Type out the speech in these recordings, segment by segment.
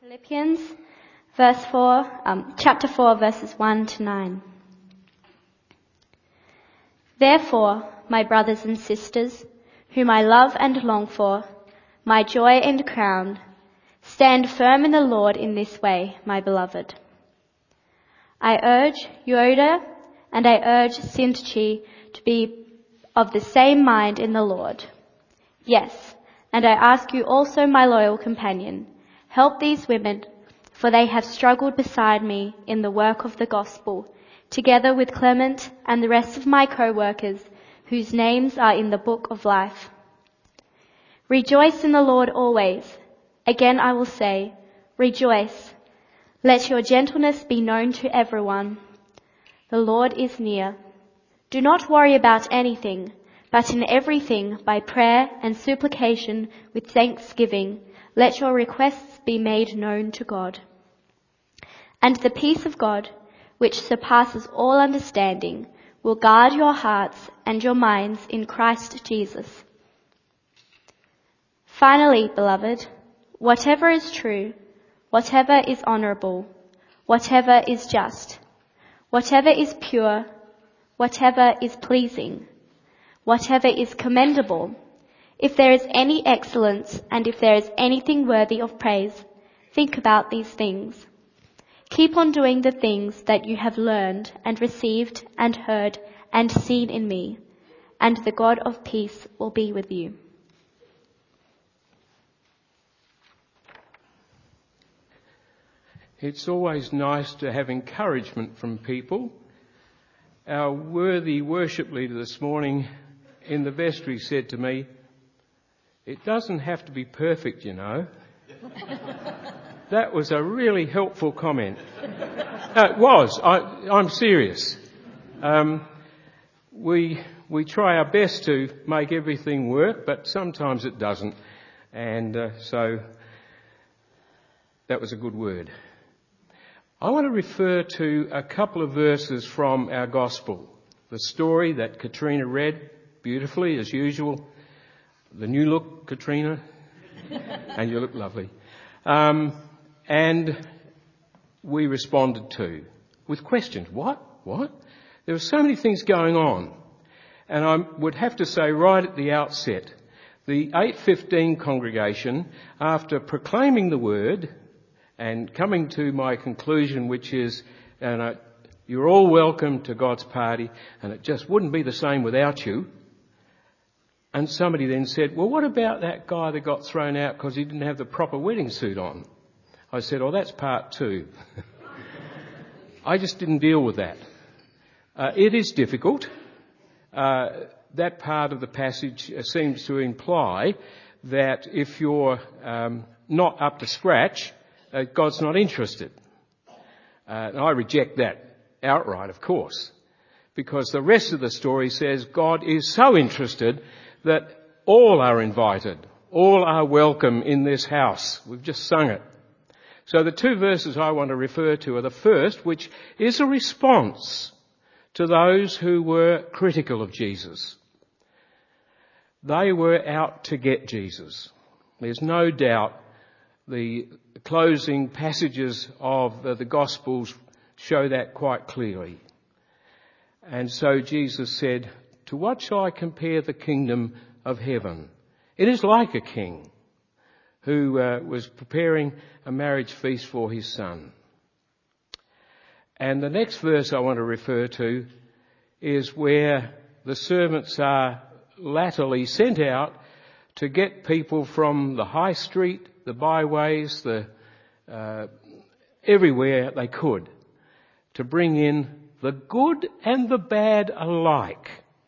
Philippians chapter 4, verses 1 to 9. Therefore, my brothers and sisters, whom I love and long for, my joy and crown, stand firm in the Lord in this way, my beloved. I urge Euodia and I urge Syntyche to be of the same mind in the Lord. Yes, and I ask you also, my loyal companion, help these women, for they have struggled beside me in the work of the gospel, together with Clement and the rest of my co-workers, whose names are in the book of life. Rejoice in the Lord always. Again I will say, rejoice. Let your gentleness be known to everyone. The Lord is near. Do not worry about anything, but in everything, by prayer and supplication with thanksgiving, let your requests be made known to God. And the peace of God, which surpasses all understanding, will guard your hearts and your minds in Christ Jesus. Finally, beloved, whatever is true, whatever is honourable, whatever is just, whatever is pure, whatever is pleasing, whatever is commendable, if there is any excellence and if there is anything worthy of praise, think about these things. Keep on doing the things that you have learned and received and heard and seen in me, and the God of peace will be with you. It's always nice to have encouragement from people. Our worthy worship leader this morning in the vestry said to me, "It doesn't have to be perfect, you know." That was a really helpful comment. It was. I'm serious. We try our best to make everything work, but sometimes it doesn't. And so that was a good word. I want to refer to a couple of verses from our gospel. The story that Katrina read beautifully, as usual. The new look, Katrina. And you look lovely. And we responded to with questions. What? There were so many things going on. And I would have to say right at the outset, the 8:15 congregation, after proclaiming the word and coming to my conclusion, which is, you're all welcome to God's party, and it just wouldn't be the same without you. And somebody then said, well, what about that guy that got thrown out because he didn't have the proper wedding suit on? I said, that's part two. I just didn't deal with that. It is difficult. That part of the passage seems to imply that if you're not up to scratch, God's not interested. And I reject that outright, of course, because the rest of the story says God is so interested that all are invited, all are welcome in this house. We've just sung it. So the two verses I want to refer to are the first, which is a response to those who were critical of Jesus. They were out to get Jesus. There's no doubt the closing passages of the Gospels show that quite clearly. And so Jesus said, "To what shall I compare the kingdom of heaven? It is like a king who was preparing a marriage feast for his son." And the next verse I want to refer to is where the servants are latterly sent out to get people from the high street, the byways, everywhere they could, to bring in the good and the bad alike.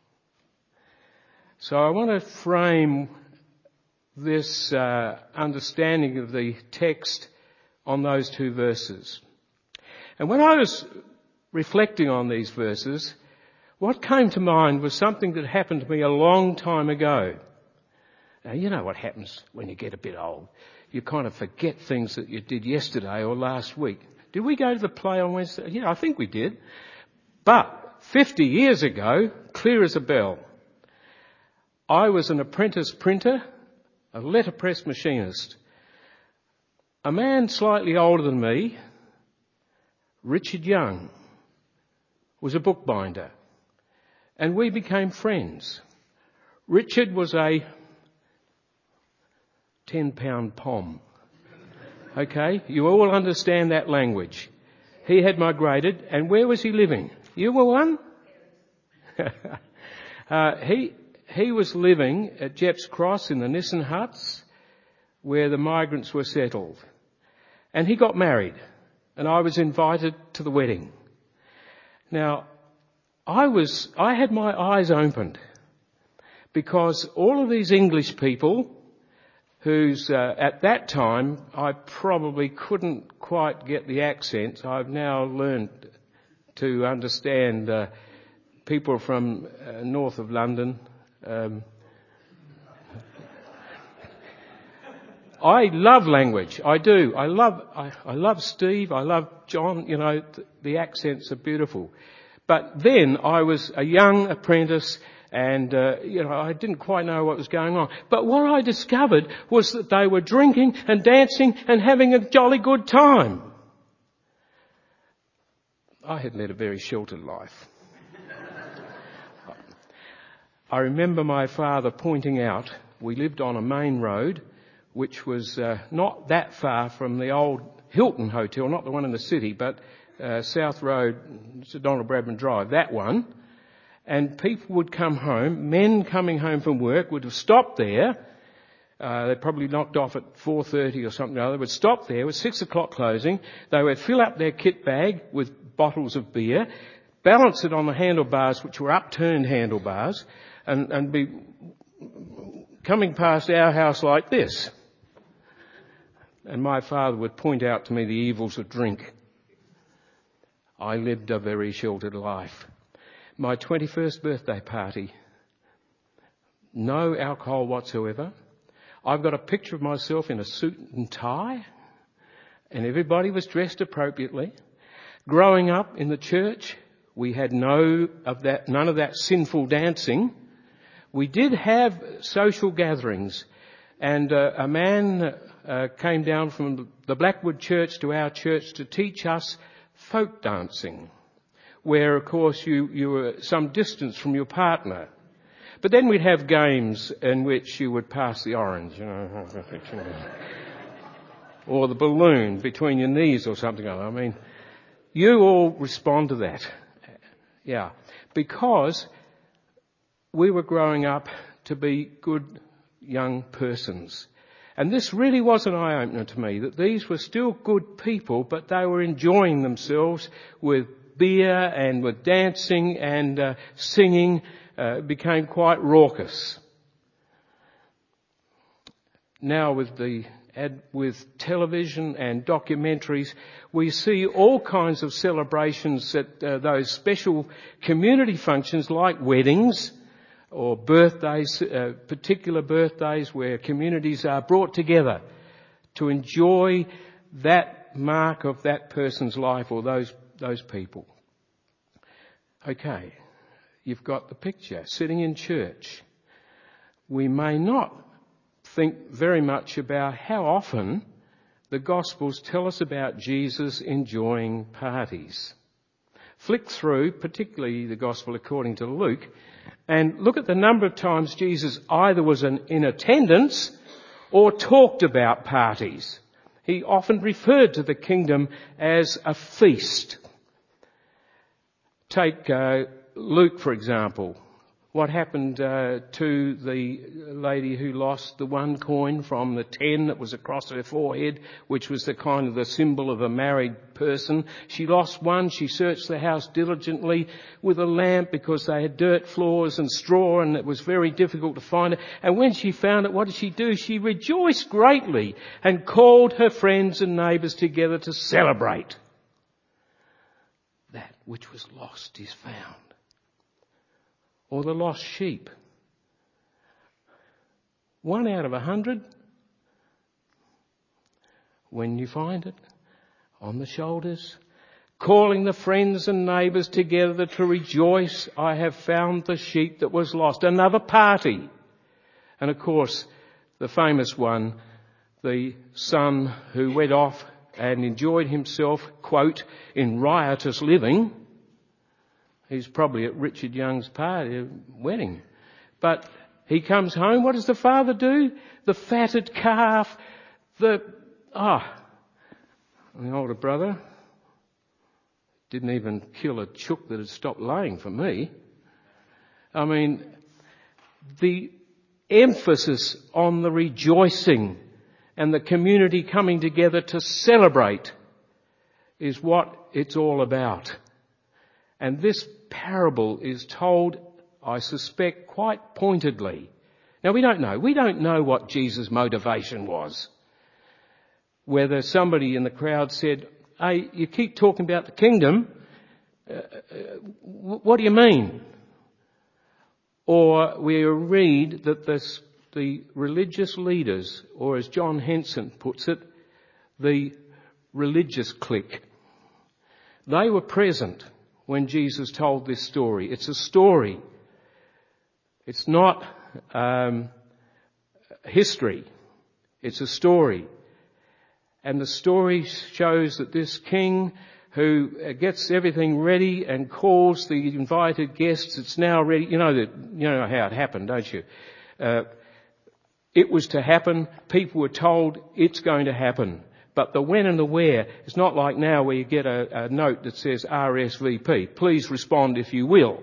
So I want to frame this understanding of the text on those two verses. And when I was reflecting on these verses, what came to mind was something that happened to me a long time ago. Now, you know what happens when you get a bit old. You kind of forget things that you did yesterday or last week. Did we go to the play on Wednesday? Yeah, I think we did. But 50 years ago, clear as a bell, I was an apprentice printer, a letterpress machinist. a man slightly older than me, Richard Young, was a bookbinder, and we became friends. Richard was a 10-pound pom. Okay, you all understand that language. He had migrated, and where was he living? You were one? He was living at Jepp's Cross in the Nissen huts, where the migrants were settled. And he got married, and I was invited to the wedding. Now, I had my eyes opened, because all of these English people, whose at that time I probably couldn't quite get the accent. I've now learned to understand people from north of London. I love language. I do. I love Steve. I love John. You know, the accents are beautiful. But then I was a young apprentice, and I didn't quite know what was going on. But what I discovered was that they were drinking and dancing and having a jolly good time. I had led a very sheltered life. I remember my father pointing out, we lived on a main road, which was not that far from the old Hilton Hotel, not the one in the city, but South Road, Sir Donald Bradman Drive, that one. And people would come home, men coming home from work would have stopped there. They probably knocked off at 4:30 or something or other, would stop there with 6 o'clock closing. They would fill up their kit bag with bottles of beer, balance it on the handlebars, which were upturned handlebars, and be coming past our house like this. And my father would point out to me the evils of drink. I lived a very sheltered life. My 21st birthday party, no alcohol whatsoever. I've got a picture of myself in a suit and tie, and everybody was dressed appropriately. Growing up in the church, we had none of that sinful dancing. We did have social gatherings, and a man came down from the Blackwood Church to our church to teach us folk dancing, where, of course, you were some distance from your partner. But then we'd have games in which you would pass the orange, or the balloon between your knees or something like that. I mean, you all respond to that. Yeah. Because we were growing up to be good young persons. And this really was an eye-opener to me, that these were still good people, but they were enjoying themselves with beer and with dancing and singing. Became quite raucous. Now with television and documentaries, we see all kinds of celebrations at those special community functions like weddings or birthdays, particular birthdays where communities are brought together to enjoy that mark of that person's life or those people. Okay. You've got the picture. Sitting in church, we may not think very much about how often the Gospels tell us about Jesus enjoying parties. Flick through, particularly the Gospel according to Luke, and look at the number of times Jesus either was in attendance or talked about parties. He often referred to the kingdom as a feast. Take Luke, for example. What happened to the lady who lost the one coin from the 10 that was across her forehead, which was the kind of the symbol of a married person? She lost one. She searched the house diligently with a lamp because they had dirt floors and straw and it was very difficult to find it. And when she found it, what did she do? She rejoiced greatly and called her friends and neighbours together to celebrate. That which was lost is found. Or the lost sheep. 1 out of 100, when you find it, on the shoulders, calling the friends and neighbours together to rejoice, I have found the sheep that was lost. Another party. And of course, the famous one, the son who went off and enjoyed himself, quote, in riotous living. He's probably at Richard Young's party, wedding. But he comes home, what does the father do? The fatted calf, the older brother didn't even kill a chook that had stopped laying for me. I mean, the emphasis on the rejoicing and the community coming together to celebrate is what it's all about. And this parable is told, I suspect, quite pointedly. Now we don't know. We don't know what Jesus' motivation was. Whether somebody in the crowd said, hey, you keep talking about the kingdom, what do you mean? Or we read that the religious leaders, or as John Henson puts it, the religious clique, they were present when Jesus told this story. It's a story. It's not history. It's a story. And the story shows that this king who gets everything ready and calls the invited guests, it's now ready. You know how it happened, don't you? It was to happen. People were told it's going to happen. But the when and the where, it's not like now where you get a note that says RSVP. Please respond if you will.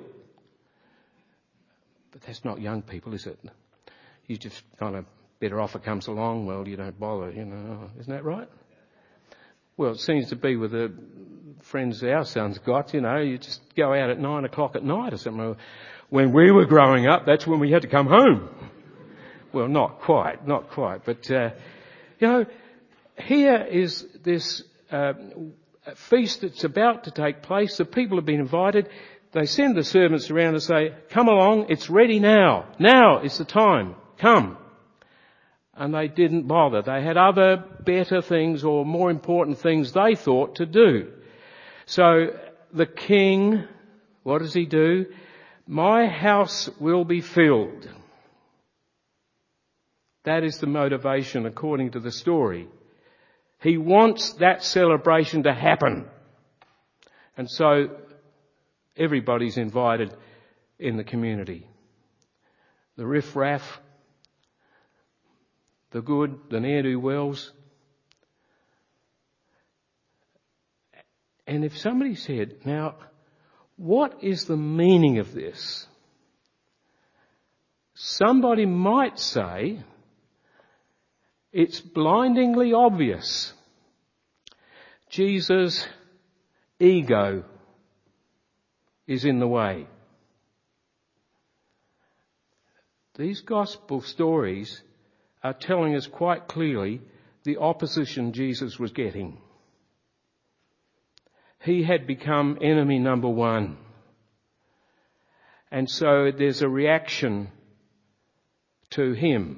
But that's not young people, is it? You just kind of, better offer comes along, well, you don't bother, isn't that right? Well, it seems to be with the friends our son's got, you just go out at 9 o'clock at night or something. When we were growing up, that's when we had to come home. Well, not quite. But, here is this feast that's about to take place. The people have been invited. They send the servants around and say, come along, it's ready now. Now is the time. Come. And they didn't bother. They had other better things or more important things they thought to do. So the king, what does he do? My house will be filled. That is the motivation according to the story. He wants that celebration to happen. And so everybody's invited in the community. The riff-raff, the good, the ne'er-do-wells. And if somebody said, now, what is the meaning of this? Somebody might say, it's blindingly obvious. Jesus' ego is in the way. These gospel stories are telling us quite clearly the opposition Jesus was getting. He had become enemy number one. And so there's a reaction to him.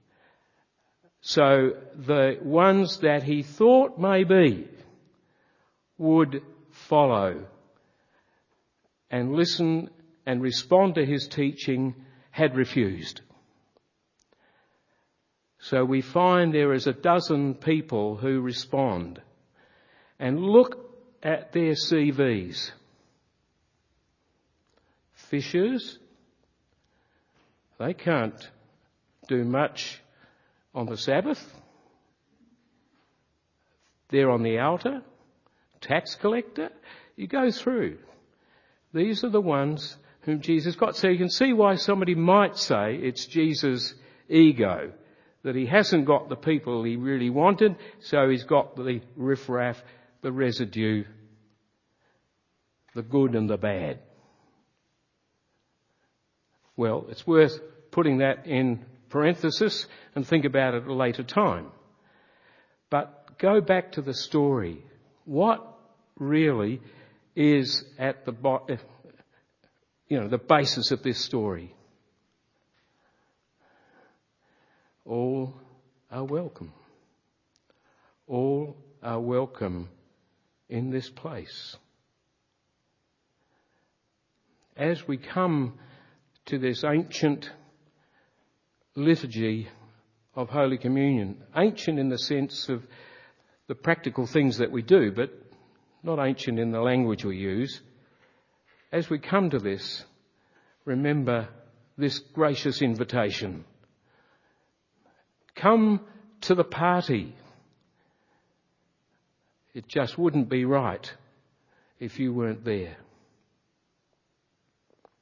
So the ones that he thought maybe would follow and listen and respond to his teaching had refused. So we find there is a dozen people who respond. And look at their CVs. Fishers, they can't do much on the Sabbath. They're on the outer. Tax collector. You go through. These are the ones whom Jesus got. So you can see why somebody might say it's Jesus' ego, that he hasn't got the people he really wanted, so he's got the riff-raff, the residue, the good and the bad. Well, it's worth putting that in parenthesis and think about it at a later time. But go back to the story. What really is at the basis of this story? All are welcome. All are welcome in this place. As we come to this ancient liturgy of Holy Communion. Ancient in the sense of the practical things that we do, but not ancient in the language we use. As we come to this, remember this gracious invitation. Come to the party. It just wouldn't be right if you weren't there.